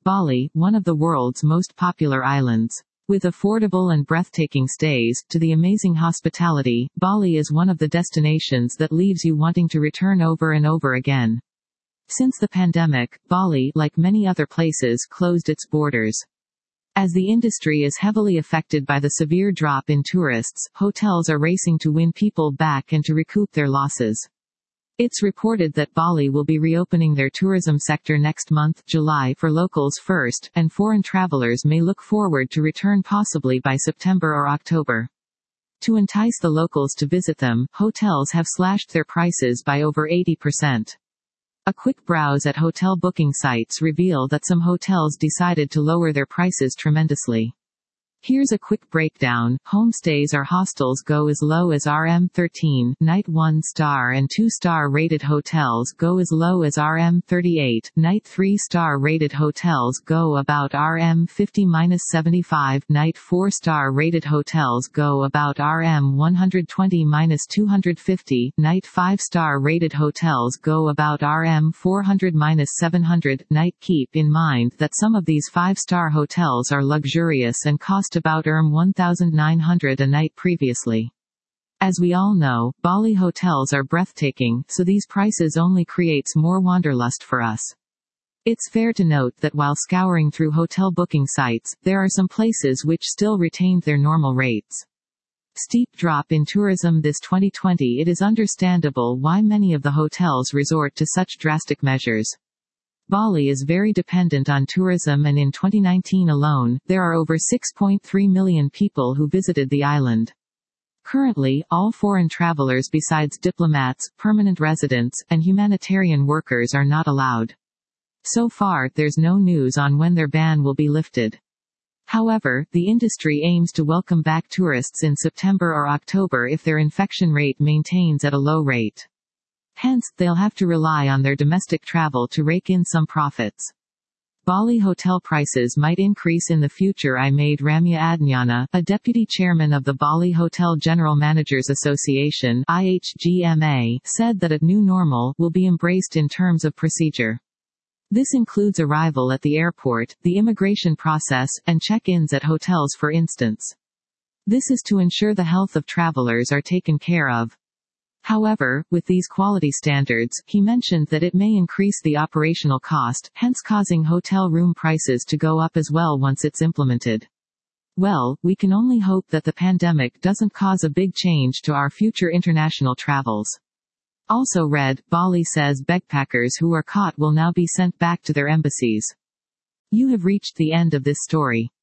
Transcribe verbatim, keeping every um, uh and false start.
Bali, one of the world's most popular islands. With affordable and breathtaking stays, to the amazing hospitality, Bali is one of the destinations that leaves you wanting to return over and over again. Since the pandemic, Bali, like many other places, closed its borders. As the industry is heavily affected by the severe drop in tourists, hotels are racing to win people back and to recoup their losses. It's reported that Bali will be reopening their tourism sector next month, July, for locals first, and foreign travelers may look forward to return possibly by September or October. To entice the locals to visit them, hotels have slashed their prices by over eighty percent. A quick browse at hotel booking sites reveal that some hotels decided to lower their prices tremendously. Here's a quick breakdown. Homestays or hostels go as low as R M thirteen, night one star and two star rated hotels go as low as R M thirty-eight, night three star rated hotels go about R M fifty to seventy-five, night four star rated hotels go about R M one twenty to two fifty, night five star rated hotels go about R M four hundred to seven hundred. Night keep in mind that some of these five star hotels are luxurious and cost about R M one thousand nine hundred a night previously. As we all know, Bali hotels are breathtaking, so these prices only creates more wanderlust for us. It's fair to note that while scouring through hotel booking sites, there are some places which still retained their normal rates. Steep drop in tourism this twenty twenty. It is understandable why many of the hotels resort to such drastic measures. Bali is very dependent on tourism, and in twenty nineteen alone, there are over six point three million people who visited the island. Currently, all foreign travelers besides diplomats, permanent residents, and humanitarian workers are not allowed. So far, there's no news on when their ban will be lifted. However, the industry aims to welcome back tourists in September or October if their infection rate maintains at a low rate. Hence, they'll have to rely on their domestic travel to rake in some profits. Bali hotel prices might increase in the future. I made Ramya Adnyana, a deputy chairman of the Bali Hotel General Managers Association (I H G M A), said that a new normal will be embraced in terms of procedure. This includes arrival at the airport, the immigration process, and check-ins at hotels, for instance. This is to ensure the health of travelers are taken care of. However, with these quality standards, he mentioned that it may increase the operational cost, hence causing hotel room prices to go up as well once it's implemented. Well, we can only hope that the pandemic doesn't cause a big change to our future international travels. Also read, Bali says backpackers who are caught will now be sent back to their embassies. You have reached the end of this story.